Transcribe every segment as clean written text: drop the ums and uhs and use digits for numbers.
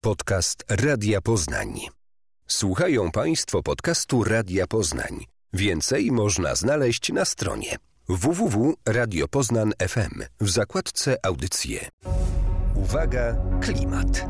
Podcast Radia Poznań. Słuchają Państwo podcastu Radia Poznań. Więcej można znaleźć na stronie www.radiopoznan.fm w zakładce Audycje. Uwaga, klimat.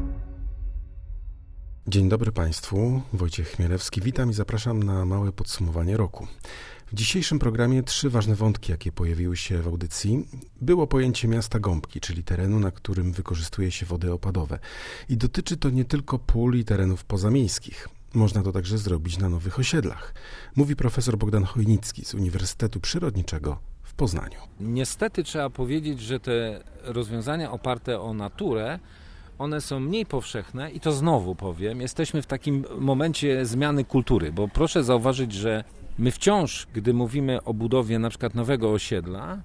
Dzień dobry Państwu, Wojciech Chmielewski, witam i zapraszam na małe podsumowanie roku. W dzisiejszym programie 3 ważne wątki, jakie pojawiły się w audycji. Było pojęcie miasta Gąbki, czyli terenu, na którym wykorzystuje się wody opadowe. I dotyczy to nie tylko pól i terenów pozamiejskich. Można to także zrobić na nowych osiedlach. Mówi profesor Bogdan Chojnicki z Uniwersytetu Przyrodniczego w Poznaniu. Niestety trzeba powiedzieć, że te rozwiązania oparte o naturę, one są mniej powszechne i to znowu powiem, jesteśmy w takim momencie zmiany kultury, bo proszę zauważyć, że my wciąż, gdy mówimy o budowie na przykład nowego osiedla,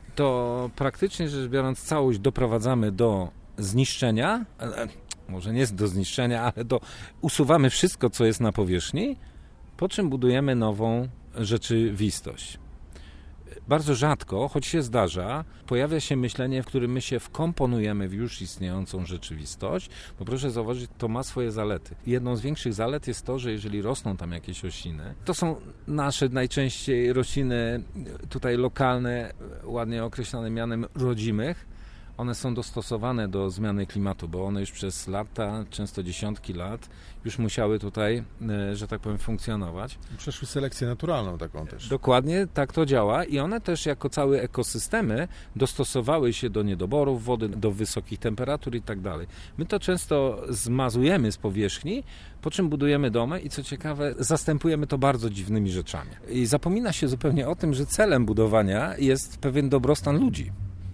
to praktycznie rzecz biorąc całość doprowadzamy do zniszczenia, może nie do zniszczenia, ale usuwamy wszystko, co jest na powierzchni, po czym budujemy nową rzeczywistość. Bardzo rzadko, choć się zdarza, pojawia się myślenie, w którym my się wkomponujemy w już istniejącą rzeczywistość, bo proszę zauważyć, to ma swoje zalety. Jedną z większych zalet jest to, że jeżeli rosną tam jakieś rośliny, to są nasze najczęściej rośliny tutaj lokalne, ładnie określone mianem rodzimych. One są dostosowane do zmiany klimatu, bo one już przez lata, często dziesiątki lat, już musiały tutaj, że tak powiem, funkcjonować. Przeszły selekcję naturalną taką też. Dokładnie, tak to działa i one też jako całe ekosystemy dostosowały się do niedoborów wody, do wysokich temperatur i tak dalej. My to często zmazujemy z powierzchni, po czym budujemy domy i co ciekawe, zastępujemy to bardzo dziwnymi rzeczami. I zapomina się zupełnie o tym, że celem budowania jest pewien dobrostan ludzi.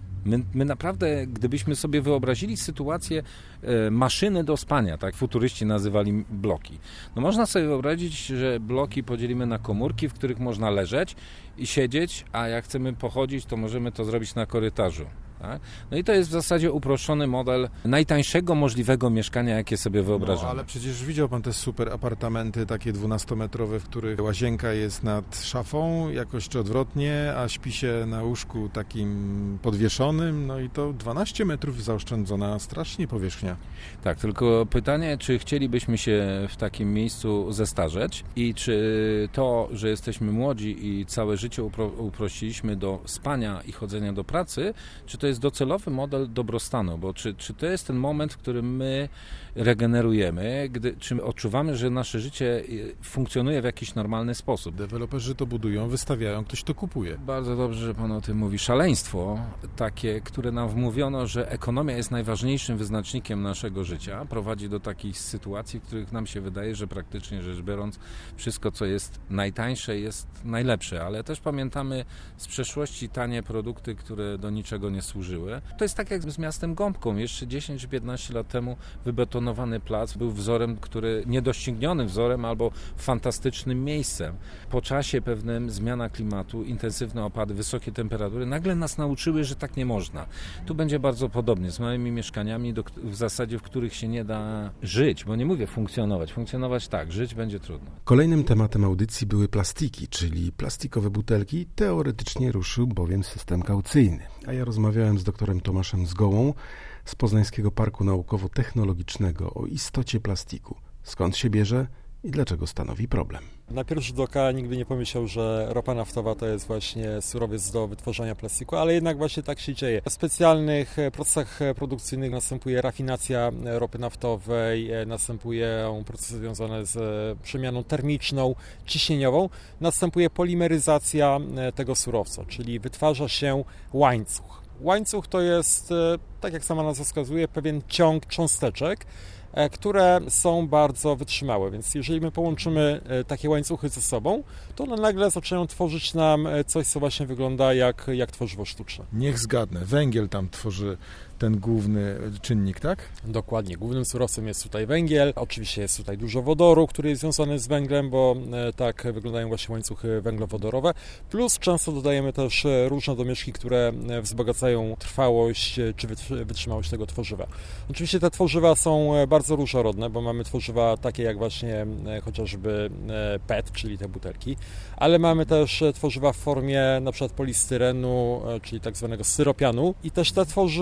My naprawdę, gdybyśmy sobie wyobrazili sytuację maszyny do spania, tak futuryści nazywali bloki. No można sobie wyobrazić, że bloki podzielimy na komórki, w których można leżeć i siedzieć, a jak chcemy pochodzić, to możemy to zrobić na korytarzu. Tak? No i to jest w zasadzie uproszczony model najtańszego możliwego mieszkania, jakie sobie wyobrażamy. No, ale przecież widział pan te super apartamenty, takie 12-metrowe, w których łazienka jest nad szafą, jakoś czy odwrotnie, a śpi się na łóżku takim podwieszonym, no i to 12 metrów zaoszczędzona strasznie powierzchnia. Tak, tylko pytanie, czy chcielibyśmy się w takim miejscu zestarzeć i czy to, że jesteśmy młodzi i całe życie uprościliśmy do spania i chodzenia do pracy, czy to jest docelowy model dobrostanu, bo czy to jest ten moment, w którym my regenerujemy, czy odczuwamy, że nasze życie funkcjonuje w jakiś normalny sposób. Deweloperzy to budują, wystawiają, ktoś to kupuje. Bardzo dobrze, że pan o tym mówi. Szaleństwo takie, które nam wmówiono, że ekonomia jest najważniejszym wyznacznikiem naszego życia, prowadzi do takich sytuacji, w których nam się wydaje, że praktycznie rzecz biorąc wszystko, co jest najtańsze, jest najlepsze, ale też pamiętamy z przeszłości tanie produkty, które do niczego nie służyły. To jest tak jak z miastem Gąbką. Jeszcze 10 czy 15 lat temu wybetonowany plac był wzorem, niedoścignionym wzorem albo fantastycznym miejscem. Po czasie pewnym zmiana klimatu, intensywne opady, wysokie temperatury nagle nas nauczyły, że tak nie można. Tu będzie bardzo podobnie z małymi mieszkaniami, w zasadzie w których się nie da żyć, bo nie mówię funkcjonować. Funkcjonować tak, żyć będzie trudno. Kolejnym tematem audycji były plastiki, czyli plastikowe butelki. Teoretycznie ruszył bowiem system kaucyjny. A ja rozmawiałem z doktorem Tomaszem Zgołą z Poznańskiego Parku Naukowo-Technologicznego o istocie plastiku. Skąd się bierze i dlaczego stanowi problem? Na pierwszy rzut oka nikt by nie pomyślał, że ropa naftowa to jest właśnie surowiec do wytworzenia plastiku, ale jednak właśnie tak się dzieje. W specjalnych procesach produkcyjnych następuje rafinacja ropy naftowej, następują procesy związane z przemianą termiczną, ciśnieniową, następuje polimeryzacja tego surowca, czyli wytwarza się łańcuch. Łańcuch to jest, tak jak sama nazwa wskazuje, pewien ciąg cząsteczek, które są bardzo wytrzymałe, więc jeżeli my połączymy takie łańcuchy ze sobą, to one nagle zaczynają tworzyć nam coś, co właśnie wygląda jak tworzywo sztuczne. Niech zgadnę, węgiel tam tworzy ten główny czynnik, tak? Dokładnie. Głównym surowcem jest tutaj węgiel. Oczywiście jest tutaj dużo wodoru, który jest związany z węglem, bo tak wyglądają właśnie łańcuchy węglowodorowe. Plus często dodajemy też różne domieszki, które wzbogacają trwałość czy wytrzymałość tego tworzywa. Oczywiście te tworzywa są bardzo różnorodne, bo mamy tworzywa takie jak właśnie chociażby PET, czyli te butelki, ale mamy też tworzywa w formie na przykład polistyrenu, czyli tak zwanego styropianu i też te tworzywa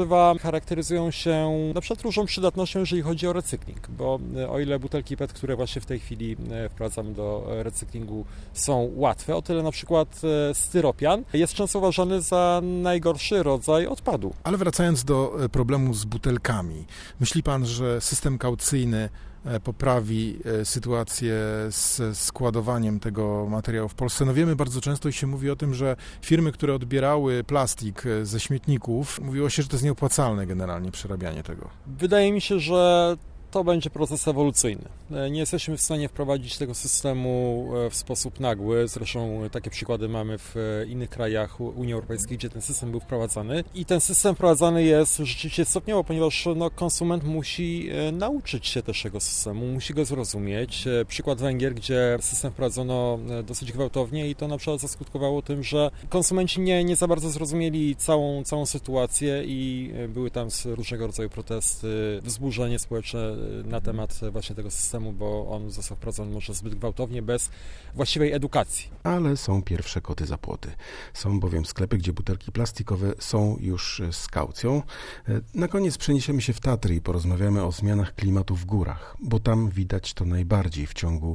charakteryzują się na przykład różną przydatnością, jeżeli chodzi o recykling, bo o ile butelki PET, które właśnie w tej chwili wprowadzamy do recyklingu, są łatwe, o tyle na przykład styropian jest często uważany za najgorszy rodzaj odpadu. Ale wracając do problemu z butelkami, myśli pan, że system kaucyjny poprawi sytuację z składowaniem tego materiału w Polsce? No wiemy, bardzo często się mówi o tym, że firmy, które odbierały plastik ze śmietników, mówiło się, że to jest nieopłacalne generalnie przerabianie tego. Wydaje mi się, że to będzie proces ewolucyjny. Nie jesteśmy w stanie wprowadzić tego systemu w sposób nagły. Zresztą takie przykłady mamy w innych krajach Unii Europejskiej, gdzie ten system był wprowadzany. I ten system wprowadzany jest rzeczywiście stopniowo, ponieważ konsument musi nauczyć się też tego systemu, musi go zrozumieć. Przykład Węgier, gdzie system wprowadzono dosyć gwałtownie i to na przykład zaskutkowało tym, że konsumenci nie za bardzo zrozumieli całą sytuację i były tam różnego rodzaju protesty, wzburzenie społeczne na temat właśnie tego systemu, bo on został wprowadzony może zbyt gwałtownie, bez właściwej edukacji. Ale są pierwsze koty za płoty. Są bowiem sklepy, gdzie butelki plastikowe są już z kaucją. Na koniec przeniesiemy się w Tatry i porozmawiamy o zmianach klimatu w górach, bo tam widać to najbardziej. W ciągu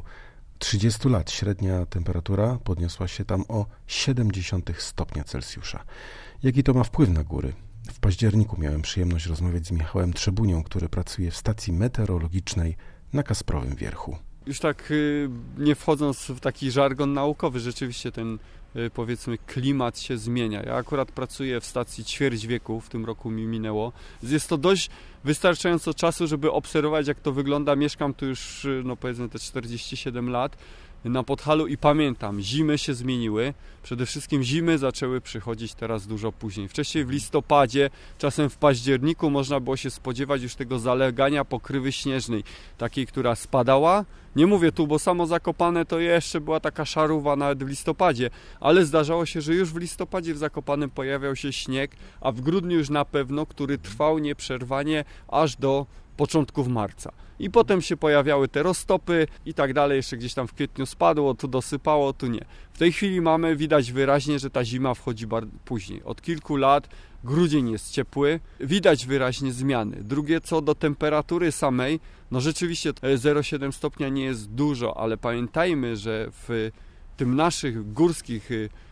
30 lat średnia temperatura podniosła się tam o 0,7 stopnia Celsjusza. Jaki to ma wpływ na góry? W październiku miałem przyjemność rozmawiać z Michałem Trzebunią, który pracuje w stacji meteorologicznej na Kasprowym Wierchu. Już tak nie wchodząc w taki żargon naukowy, rzeczywiście ten powiedzmy klimat się zmienia. Ja akurat pracuję w stacji ćwierć wieku, w tym roku mi minęło. Jest to dość wystarczająco czasu, żeby obserwować, jak to wygląda. Mieszkam tu już powiedzmy te 47 lat na Podhalu i pamiętam, zimy się zmieniły. Przede wszystkim zimy zaczęły przychodzić teraz dużo później. Wcześniej w listopadzie, czasem w październiku można było się spodziewać już tego zalegania pokrywy śnieżnej, takiej, która spadała. Nie mówię tu, bo samo Zakopane to jeszcze była taka szarówa nawet w listopadzie, ale zdarzało się, że już w listopadzie w Zakopanem pojawiał się śnieg, a w grudniu już na pewno, który trwał nieprzerwanie aż do początków marca. I potem się pojawiały te roztopy i tak dalej, jeszcze gdzieś tam w kwietniu spadło, tu dosypało, tu nie. W tej chwili widać wyraźnie, że ta zima wchodzi później. Od kilku lat grudzień jest ciepły, widać wyraźnie zmiany. Drugie, co do temperatury samej, rzeczywiście 0,7 stopnia nie jest dużo, ale pamiętajmy, że w tym naszych górskich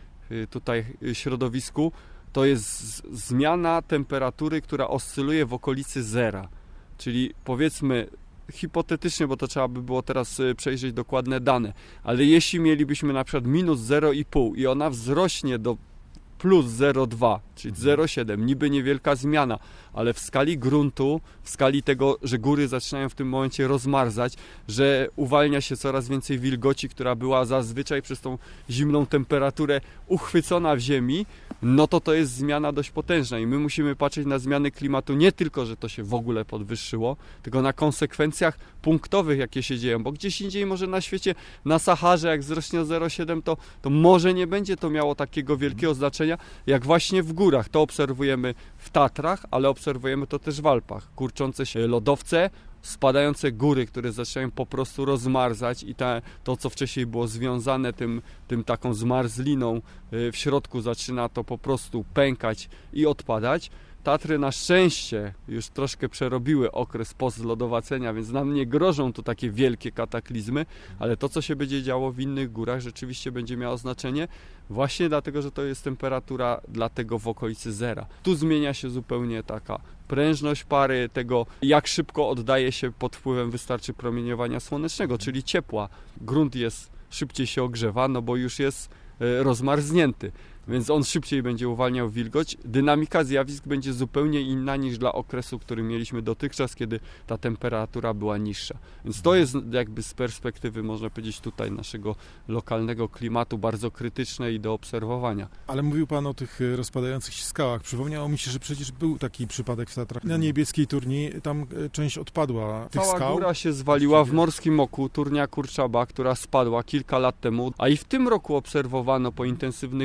tutaj środowisku to jest zmiana temperatury, która oscyluje w okolicy zera. Czyli powiedzmy hipotetycznie, bo to trzeba by było teraz przejrzeć dokładne dane, ale jeśli mielibyśmy na przykład minus 0,5 i ona wzrośnie do plus 0,2, czyli 0,7, niby niewielka zmiana, ale w skali gruntu, w skali tego, że góry zaczynają w tym momencie rozmarzać, że uwalnia się coraz więcej wilgoci, która była zazwyczaj przez tą zimną temperaturę uchwycona w ziemi, to jest zmiana dość potężna i my musimy patrzeć na zmiany klimatu nie tylko, że to się w ogóle podwyższyło, tylko na konsekwencjach punktowych, jakie się dzieją, bo gdzieś indziej może na świecie, na Saharze, jak wzrośnie o 0,7, to może nie będzie to miało takiego wielkiego znaczenia, jak właśnie w górach. To obserwujemy w Tatrach, ale obserwujemy to też w Alpach. Kurczące się lodowce, spadające góry, które zaczynają po prostu rozmarzać i to, co wcześniej było związane tym taką zmarzliną w środku, zaczyna to po prostu pękać i odpadać. Tatry na szczęście już troszkę przerobiły okres postlodowacenia, więc nam nie grożą tu takie wielkie kataklizmy, ale to, co się będzie działo w innych górach, rzeczywiście będzie miało znaczenie właśnie dlatego, że to jest temperatura dlatego w okolicy zera. Tu zmienia się zupełnie taka prężność pary, tego jak szybko oddaje się pod wpływem wystarczy promieniowania słonecznego, czyli ciepła. Grunt szybciej się ogrzewa, bo już jest rozmarznięty. Więc on szybciej będzie uwalniał wilgoć. Dynamika zjawisk będzie zupełnie inna niż dla okresu, który mieliśmy dotychczas, kiedy ta temperatura była niższa. Więc to jest jakby z perspektywy, można powiedzieć, tutaj naszego lokalnego klimatu bardzo krytyczne i do obserwowania. Ale mówił Pan o tych rozpadających się skałach. Przypomniało mi się, że przecież był taki przypadek w Tatrach. Na Niebieskiej Turni tam część odpadła tych skał. Cała góra się zwaliła w Morskim Oku, Turnia Kurczaba, która spadła kilka lat temu, a i w tym roku obserwowano po intensywnych deszczach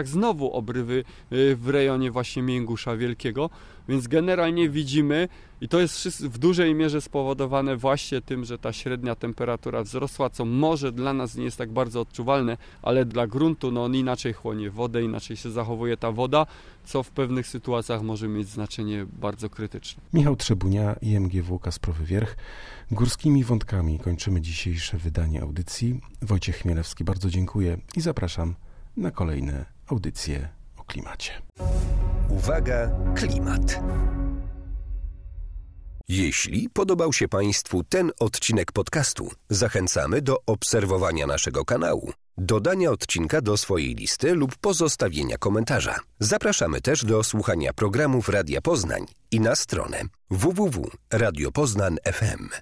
Kielcach znowu obrywy w rejonie właśnie Mięgusza Wielkiego, więc generalnie widzimy, i to jest w dużej mierze spowodowane właśnie tym, że ta średnia temperatura wzrosła, co może dla nas nie jest tak bardzo odczuwalne, ale dla gruntu on inaczej chłonie wodę, inaczej się zachowuje ta woda, co w pewnych sytuacjach może mieć znaczenie bardzo krytyczne. Michał Trzebunia, IMGW Kasprowy Wierch. Górskimi wątkami kończymy dzisiejsze wydanie audycji. Wojciech Chmielewski, bardzo dziękuję i zapraszam na kolejne audycje o klimacie. Uwaga, klimat. Jeśli podobał się Państwu ten odcinek podcastu, zachęcamy do obserwowania naszego kanału, dodania odcinka do swojej listy lub pozostawienia komentarza. Zapraszamy też do słuchania programów Radia Poznań i na stronę www.radiopoznań.fm.